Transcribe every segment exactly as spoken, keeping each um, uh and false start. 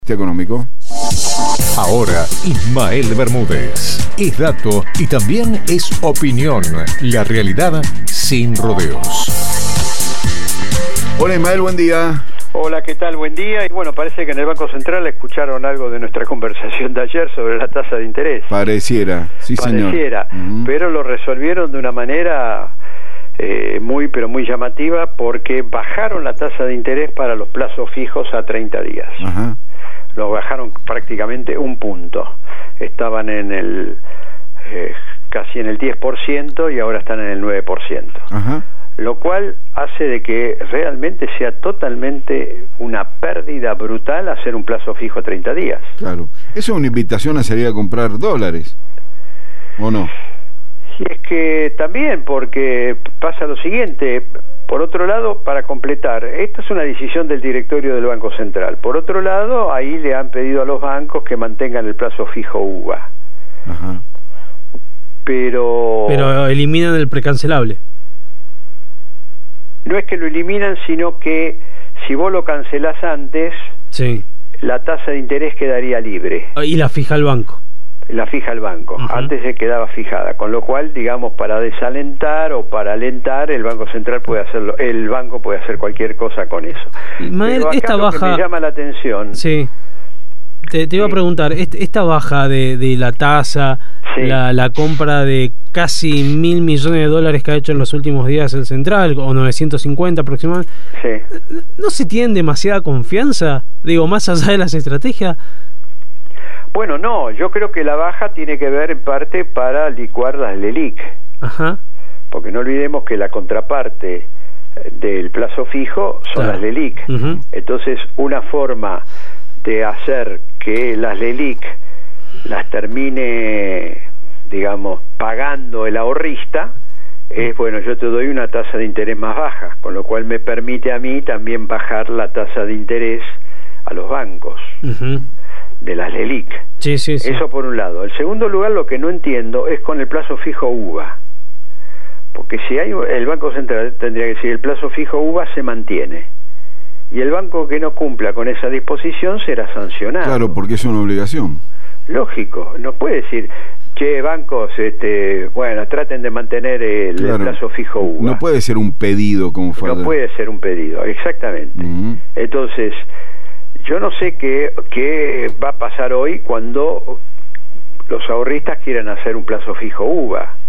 Económico. Ahora, Ismael Bermúdez. Es dato y también es opinión. La realidad sin rodeos. Hola Ismael, buen día. Hola, ¿qué tal? Buen día. Y bueno, parece que en el Banco Central escucharon algo de nuestra conversación de ayer sobre la tasa de interés. Pareciera, sí señor. Pareciera, uh-huh. Pero lo resolvieron de una manera eh, muy, pero muy llamativa, porque bajaron la tasa de interés para los plazos fijos a treinta días. Ajá. Lo bajaron prácticamente un punto. Estaban en el eh, casi en el diez por ciento y ahora están en el nueve por ciento. Ajá. Lo cual hace de que realmente sea totalmente una pérdida brutal hacer un plazo fijo a treinta días. Claro. Eso es una invitación a salir a comprar dólares, ¿o no? Y es que también, porque pasa lo siguiente. Por otro lado, para completar, esta es una decisión del directorio del Banco Central. Por otro lado, ahí le han pedido a los bancos que mantengan el plazo fijo U V A. Ajá. Pero... Pero eliminan el precancelable. No es que lo eliminan, sino que si vos lo cancelás antes, sí, la tasa de interés quedaría libre. Y la fija el banco. La fija el banco. Uh-huh. Antes se quedaba fijada, con lo cual, digamos, para desalentar o para alentar, el Banco Central puede hacerlo, el banco puede hacer cualquier cosa con eso. Mael, Pero acá esta lo baja que me llama la atención. Sí. Te, te iba sí. a preguntar, esta baja de, de la tasa, sí. la, la compra de casi mil millones de dólares que ha hecho en los últimos días el Central, o novecientos cincuenta aproximadamente, sí. ¿no se tiene demasiada confianza? Digo, más allá de las estrategias. Bueno, no, yo creo que la baja tiene que ver en parte para licuar las LELIQ. Ajá. Porque no olvidemos que la contraparte del plazo fijo son claro. las LELIQ. Uh-huh. Entonces, una forma de hacer que las LELIQ las termine, digamos, pagando el ahorrista, es, bueno, yo te doy una tasa de interés más baja, con lo cual me permite a mí también bajar la tasa de interés a los bancos. Uh-huh. De las LELIQ. Sí, sí, sí. Eso por un lado. En segundo lugar, lo que no entiendo es con el plazo fijo U V A. Porque si hay, el Banco Central tendría que decir, el plazo fijo U V A se mantiene. Y el banco que no cumpla con esa disposición será sancionado. Claro, porque es una obligación. Lógico. No puede decir, che, bancos, este, bueno, traten de mantener el, claro. el plazo fijo U V A. No puede ser un pedido como fue. No de... puede ser un pedido, exactamente. Uh-huh. Entonces, yo no sé qué, qué va a pasar hoy cuando los ahorristas quieran hacer un plazo fijo U V A.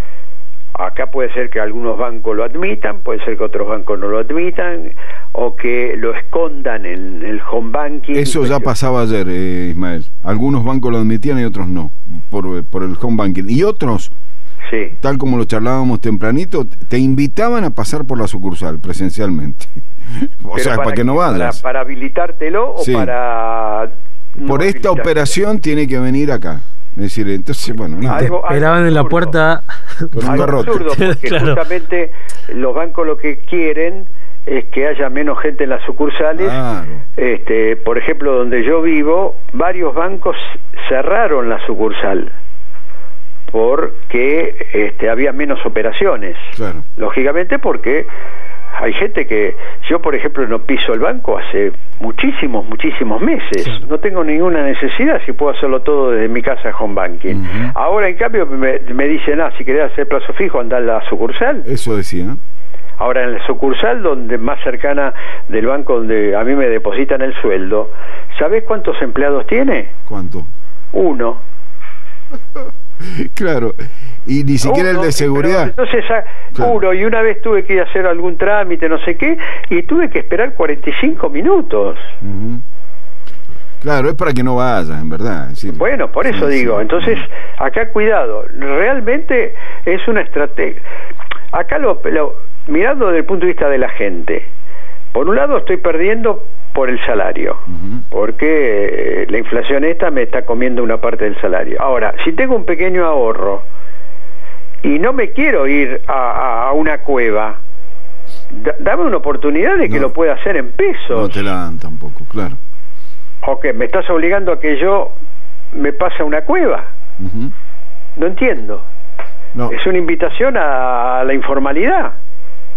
Acá puede ser que algunos bancos lo admitan, puede ser que otros bancos no lo admitan, o que lo escondan en el home banking. Eso ya pasaba ayer, eh, Ismael. Algunos bancos lo admitían y otros no, por, por el home banking. Y otros, sí. tal como lo charlábamos tempranito, te invitaban a pasar por la sucursal presencialmente. O Pero sea, para, para que no vayas. Para, para habilitártelo o sí. para... No por esta operación tiene que venir acá. Es decir, entonces, bueno... No. Algo, esperaban algo en la puerta con un garrote. Absurdo, porque claro. justamente los bancos lo que quieren es que haya menos gente en las sucursales. Claro. Este, por ejemplo, donde yo vivo, varios bancos cerraron la sucursal porque este, había menos operaciones. Claro. Lógicamente porque... Hay gente que, yo por ejemplo no piso el banco hace muchísimos, muchísimos meses, sí. no tengo ninguna necesidad si puedo hacerlo todo desde mi casa home banking. Uh-huh. Ahora en cambio me, me dicen, ah, si querés hacer plazo fijo anda a la sucursal. Eso decía. Ahora en la sucursal donde más cercana del banco donde a mí me depositan el sueldo, ¿sabés cuántos empleados tiene? ¿Cuánto? Uno. Claro, y ni siquiera uno, el de seguridad. Entonces, claro. uno, y una vez tuve que ir a hacer algún trámite, no sé qué, y tuve que esperar cuarenta y cinco minutos. Uh-huh. Claro, es para que no vayas, en verdad. Es decir, bueno, por eso sí, digo, sí. entonces, acá cuidado, realmente es una estrategia. Acá lo, lo mirando desde el punto de vista de la gente, por un lado estoy perdiendo por el salario, uh-huh. porque eh, la inflación esta me está comiendo una parte del salario. Ahora, si tengo un pequeño ahorro y no me quiero ir a, a, a una cueva, da, dame una oportunidad de que no, lo pueda hacer en pesos. No te la dan tampoco, claro. ¿O qué? ¿Me estás obligando a que yo me pase a una cueva? Uh-huh. No entiendo. No. Es una invitación a, a la informalidad.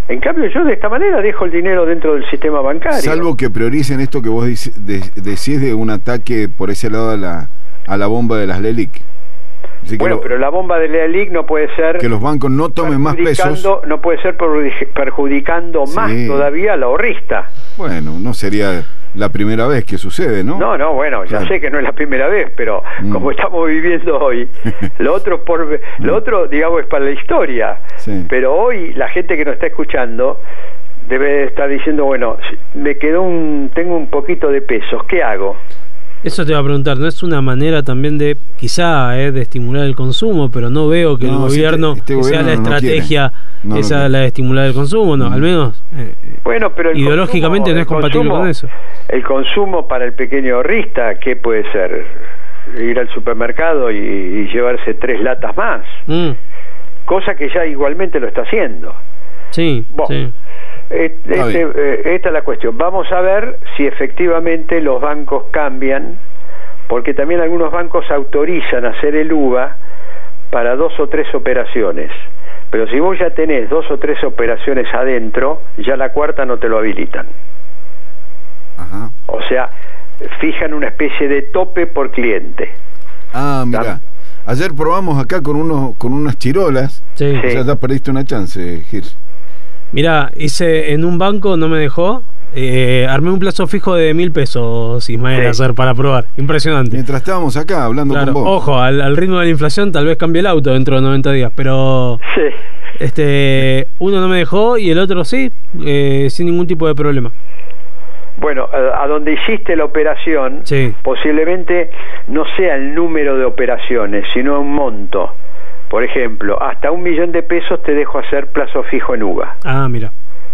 En cambio, yo de esta manera dejo el dinero dentro del sistema bancario. Salvo que prioricen esto que vos de, decís de un ataque por ese lado a la, a la bomba de las LELIQ. Así bueno, lo, pero la bomba de la LELIQ no puede ser... Que los bancos no tomen más pesos. No puede ser perjudicando sí. más todavía al ahorrista. Bueno, no sería la primera vez que sucede, ¿no? No, no, bueno, ya claro. sé que no es la primera vez, pero mm. como estamos viviendo hoy, lo otro, por, lo otro, digamos, es para la historia. Sí. Pero hoy la gente que nos está escuchando debe estar diciendo, bueno, me quedó un... tengo un poquito de pesos, ¿qué hago? Eso te iba a preguntar, ¿no es una manera también de, quizá, eh, de estimular el consumo? Pero no veo que no, el gobierno, este, este gobierno sea la no estrategia, no esa no la de estimular el consumo, ¿no? Mm. Al menos, eh, bueno, pero el ideológicamente consumo, no es compatible consumo, con eso. El consumo para el pequeño ahorrista, ¿qué puede ser? Ir al supermercado y, y llevarse tres latas más. Mm. Cosa que ya igualmente lo está haciendo. Sí, bueno, sí. Este, este, esta es la cuestión. Vamos a ver si efectivamente los bancos cambian, porque también algunos bancos autorizan hacer el U V A para dos o tres operaciones, pero si vos ya tenés dos o tres operaciones adentro, ya la cuarta no te lo habilitan. Ajá. O sea, fijan una especie de tope por cliente. Ah, mira, ayer probamos acá con unos con unas chirolas. Sí. O sea, ya perdiste una chance, Girs. Mirá, hice en un banco, no me dejó, eh, armé un plazo fijo de mil pesos, Ismael, sí. hacer para probar, impresionante. Mientras estábamos acá hablando claro, con vos. Ojo, al, al ritmo de la inflación tal vez cambie el auto dentro de noventa días, pero sí. este uno no me dejó y el otro sí, eh, sin ningún tipo de problema. Bueno, a, a donde hiciste la operación, sí. posiblemente no sea el número de operaciones, sino un monto. Por ejemplo, hasta un millón de pesos te dejo hacer plazo fijo en U V A. Ah, mira.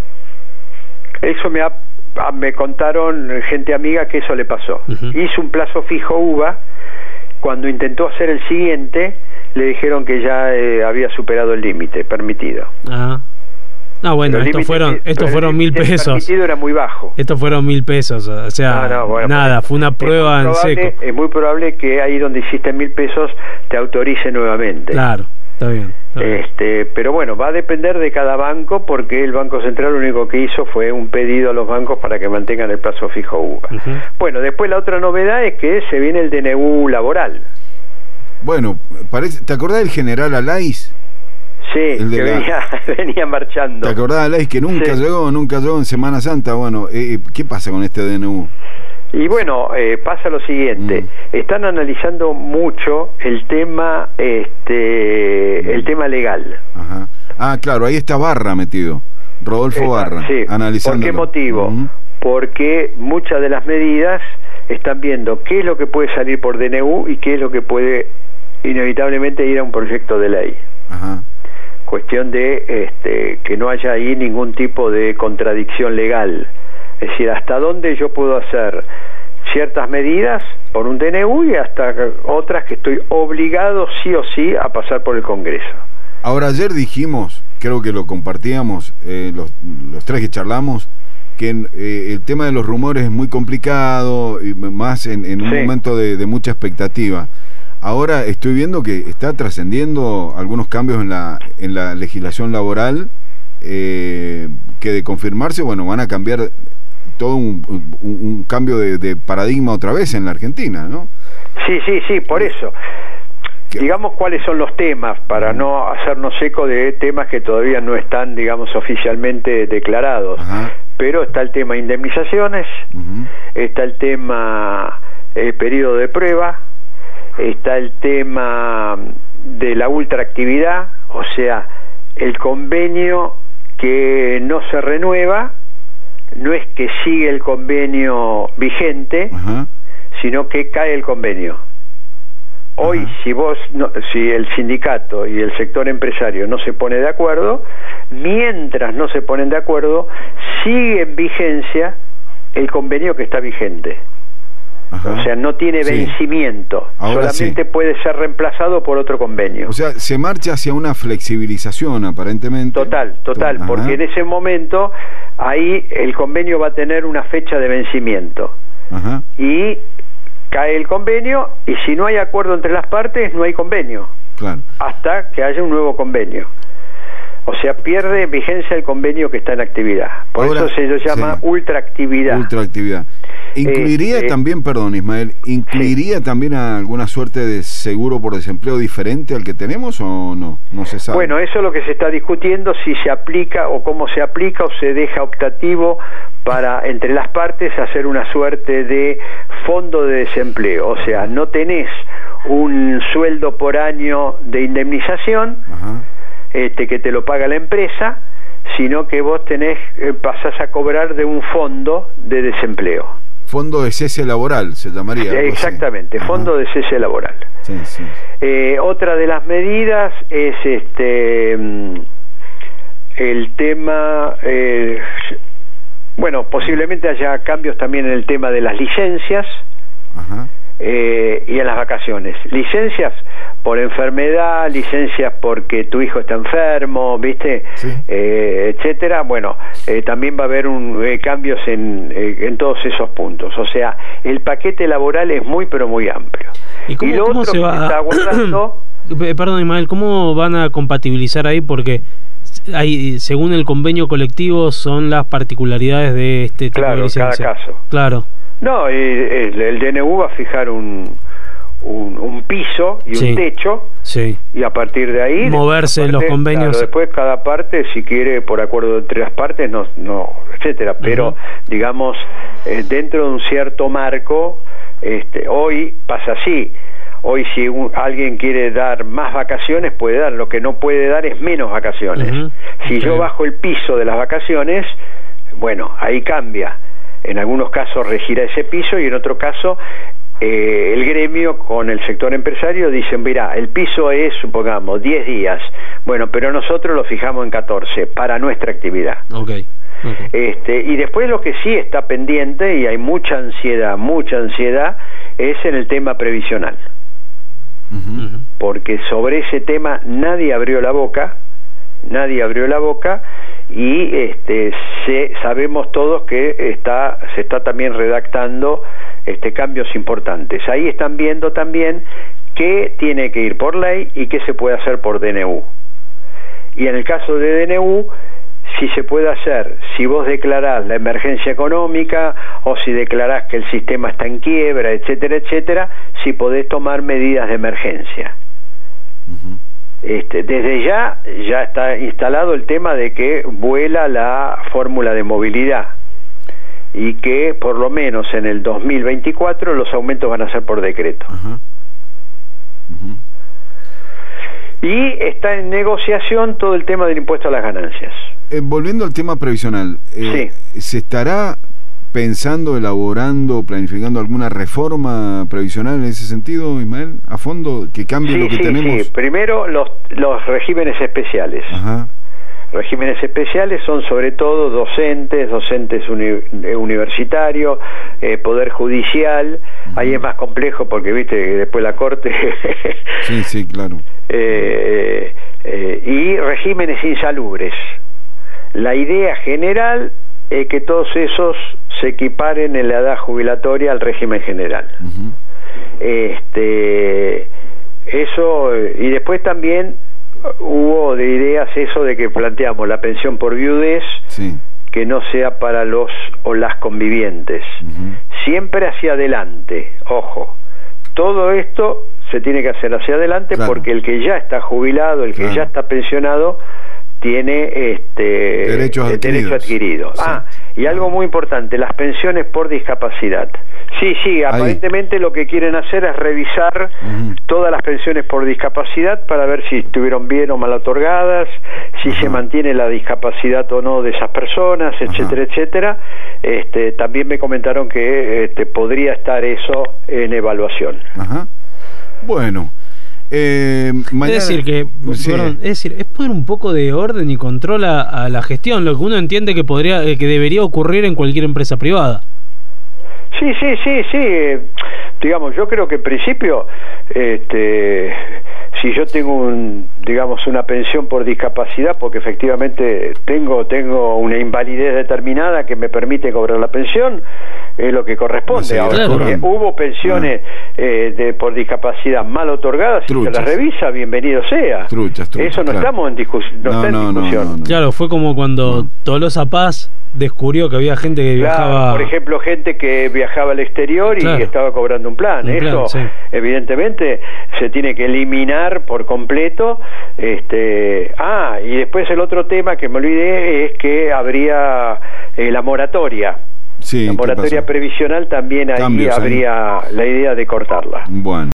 Eso me ha, me contaron gente amiga que eso le pasó. Uh-huh. Hizo un plazo fijo U V A, cuando intentó hacer el siguiente, le dijeron que ya eh, había superado el límite permitido. Ah. No, bueno, estos fueron, estos fueron mil pesos. El permitido era muy bajo. Estos fueron mil pesos, o sea, no, no, bueno, nada, fue una prueba en seco. Es muy probable que ahí donde hiciste mil pesos te autorice nuevamente. Claro, está bien. Está bien. Este, pero bueno, va a depender de cada banco, porque el Banco Central lo único que hizo fue un pedido a los bancos para que mantengan el plazo fijo U V A. Uh-huh. Bueno, después la otra novedad es que se viene el D N U laboral. Bueno, parece, ¿te acordás del general Alaiz? Sí, el de que la... venía, venía marchando. ¿Te acordás, Alaiz, que nunca sí. llegó, nunca llegó en Semana Santa? Bueno, eh, ¿qué pasa con este D N U? Y bueno, eh, pasa lo siguiente, mm. están analizando mucho el tema, este, mm. el tema legal. Ajá. Ah, claro, ahí está Barra metido, Rodolfo está, Barra, sí. analizando. ¿Por qué motivo? Mm. Porque muchas de las medidas están viendo qué es lo que puede salir por D N U y qué es lo que puede inevitablemente ir a un proyecto de ley. Ajá. Cuestión de este, que no haya ahí ningún tipo de contradicción legal. Es decir, hasta dónde yo puedo hacer ciertas medidas por un D N U y hasta otras que estoy obligado sí o sí a pasar por el Congreso. Ahora, ayer dijimos, creo que lo compartíamos, eh, los, los tres que charlamos, que eh, el tema de los rumores es muy complicado, y más en, en un sí. momento de, de mucha expectativa. Ahora estoy viendo que está trascendiendo algunos cambios en la en la legislación laboral eh, que de confirmarse, bueno, van a cambiar todo un, un, un cambio de, de paradigma otra vez en la Argentina, ¿no? Sí, sí, sí, por eso. ¿Qué? Digamos cuáles son los temas, para no hacernos eco de temas que todavía no están, digamos, oficialmente declarados. Ajá. Pero está el tema indemnizaciones, uh-huh. está el tema eh, periodo de prueba, está el tema de la ultraactividad, o sea, el convenio que no se renueva, no es que sigue el convenio vigente, uh-huh. sino que cae el convenio. Hoy, uh-huh. si vos, no, si el sindicato y el sector empresario no se pone de acuerdo, mientras no se ponen de acuerdo, sigue en vigencia el convenio que está vigente. Ajá. O sea, no tiene sí. vencimiento. Ahora solamente sí. puede ser reemplazado por otro convenio. O sea, se marcha hacia una flexibilización aparentemente. Total, total, Ajá. porque en ese momento ahí el convenio va a tener una fecha de vencimiento. Ajá. Y cae el convenio, y si no hay acuerdo entre las partes, no hay convenio. Claro. Hasta que haya un nuevo convenio. O sea, pierde vigencia el convenio que está en actividad. Por Ahora, eso se lo llama sí. ultraactividad. Ultraactividad. ¿Incluiría eh, también, eh, perdón Ismael, incluiría sí. también alguna suerte de seguro por desempleo diferente al que tenemos o no? No se sabe. Bueno, eso es lo que se está discutiendo, si se aplica o cómo se aplica o se deja optativo para entre las partes hacer una suerte de fondo de desempleo. O sea, no tenés un sueldo por año de indemnización, Ajá. Este, que te lo paga la empresa, sino que vos tenés, eh, pasás a cobrar de un fondo de desempleo. Fondo de cese laboral se llamaría. Exactamente, fondo de cese laboral. Sí, sí. Eh, otra de las medidas es este el tema, eh, bueno, posiblemente haya cambios también en el tema de las licencias. Ajá. Eh, y en las vacaciones, licencias por enfermedad, licencias porque tu hijo está enfermo, ¿viste? Sí. Eh, etcétera. Bueno, eh, también va a haber un, eh, cambios en, eh, en todos esos puntos. O sea, el paquete laboral es muy pero muy amplio. ¿Y, cómo, y lo cómo otro se que va se está abordando... Perdón, Ismael, ¿cómo van a compatibilizar ahí? Porque hay, según el convenio colectivo, son las particularidades de este tipo claro, de licencia. Cada caso. Claro. No, el, el D N U va a fijar un, un, un piso y sí. un techo, sí. y a partir de ahí moverse parte, los convenios. Claro, después cada parte, si quiere, por acuerdo entre las partes, no, no etcétera. Pero, uh-huh. digamos, eh, dentro de un cierto marco, este, hoy pasa así. Hoy si un, alguien quiere dar más vacaciones, puede dar. Lo que no puede dar es menos vacaciones. Uh-huh. Si okay. yo bajo el piso de las vacaciones, bueno, ahí cambia. En algunos casos regirá ese piso y en otro caso eh, el gremio con el sector empresario dicen, mirá, el piso es, supongamos, diez días. Bueno, pero nosotros lo fijamos en catorce para nuestra actividad. Okay. Okay. Este, y después lo que sí está pendiente, y hay mucha ansiedad, mucha ansiedad, es en el tema previsional. Uh-huh. Porque sobre ese tema nadie abrió la boca, nadie abrió la boca, y este se, sabemos todos que está se está también redactando este cambios importantes. Ahí están viendo también qué tiene que ir por ley y qué se puede hacer por D N U. Y en el caso de D N U, si se puede hacer, si vos declarás la emergencia económica o si declarás que el sistema está en quiebra, etcétera, etcétera, si podés tomar medidas de emergencia. Uh-huh. Este, desde ya, ya está instalado el tema de que vuela la fórmula de movilidad y que por lo menos en el dos mil veinticuatro los aumentos van a ser por decreto. Uh-huh. Uh-huh. Y está en negociación todo el tema del impuesto a las ganancias. Eh, volviendo al tema previsional, eh, sí. ¿se estará pensando, elaborando, planificando alguna reforma previsional en ese sentido, Ismael, a fondo, que cambie sí, lo que sí, tenemos? Sí, primero los, los regímenes especiales. Ajá. Regímenes especiales son sobre todo docentes, docentes uni, universitarios, eh, poder judicial. Uh-huh. Ahí es más complejo porque viste que después la corte. Sí, sí, claro. Eh, eh, y regímenes insalubres. La idea general es que todos esos se equiparen en la edad jubilatoria al régimen general. Uh-huh. Este, eso, y después también hubo de ideas eso de que planteamos la pensión por viudez, sí. que no sea para los o las convivientes. Uh-huh. Siempre hacia adelante, ojo. Todo esto se tiene que hacer hacia adelante, claro. porque el que ya está jubilado, el que claro. ya está pensionado, tiene este derechos adquiridos. Derecho adquirido. Sí. Ah, y algo muy importante, las pensiones por discapacidad. Sí, sí, aparentemente Ahí. lo que quieren hacer es revisar uh-huh. todas las pensiones por discapacidad para ver si estuvieron bien o mal otorgadas, si uh-huh. se mantiene la discapacidad o no de esas personas, etcétera, uh-huh. etcétera. Este, también me comentaron que este, podría estar eso en evaluación. Ajá. Uh-huh. Bueno. Eh, mañana, es decir que sí. perdón, es decir es poner un poco de orden y control a, a la gestión, lo que uno entiende que podría que debería ocurrir en cualquier empresa privada. Sí, sí, sí, sí. Digamos, yo creo que en principio, este, si yo tengo un, digamos, una pensión por discapacidad, porque efectivamente tengo, tengo una invalidez determinada que me permite cobrar la pensión, es lo que corresponde. No, Ahora, claro. Hubo pensiones, ah. eh, de, por discapacidad mal otorgada, si se la revisa, bienvenido sea. Truchas, truchas, Eso no claro. estamos en, discus no no, está en no, discusión. No, no, no. Claro, fue como cuando no. Tolosa Paz descubrió que había gente que claro, viajaba... por ejemplo, gente que viajaba al exterior y claro. estaba cobrando un plan. Un Eso, plan, sí. evidentemente, se tiene que eliminar por completo. Este, ah, y después el otro tema que me olvidé es que habría eh, la moratoria. Sí, la moratoria previsional también ahí Cambios, habría ¿eh? la idea de cortarla. Bueno.